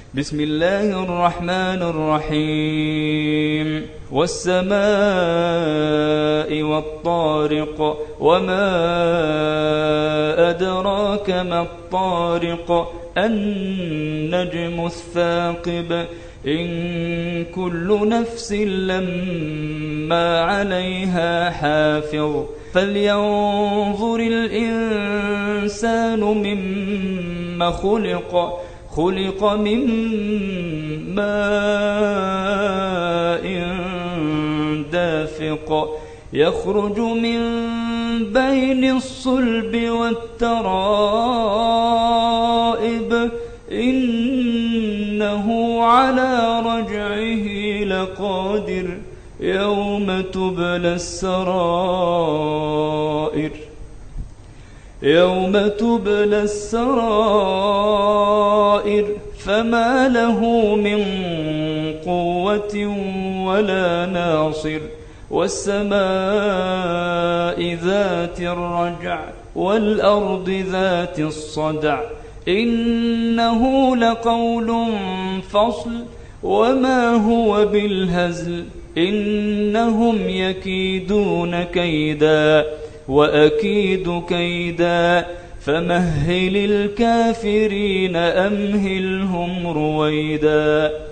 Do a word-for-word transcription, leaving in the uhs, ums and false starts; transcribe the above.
بسم الله الرحمن الرحيم والسماء والطارق وما أدراك ما الطارق النجم الثاقب إن كل نفس لما عليها حافظ فلينظر الإنسان مما خلق خلق من ماء دافق يخرج من بين الصلب والترائب إنه على رجعه لقادر يوم تبلى السرائر يوم تبلى السرائر فما له من قوة ولا ناصر والسماء ذات الرجع والأرض ذات الصدع إنه لقول فصل وما هو بالهزل إنهم يكيدون كيدا وأكيد كيدا فمهل الكافرين أمهلهم رويدا.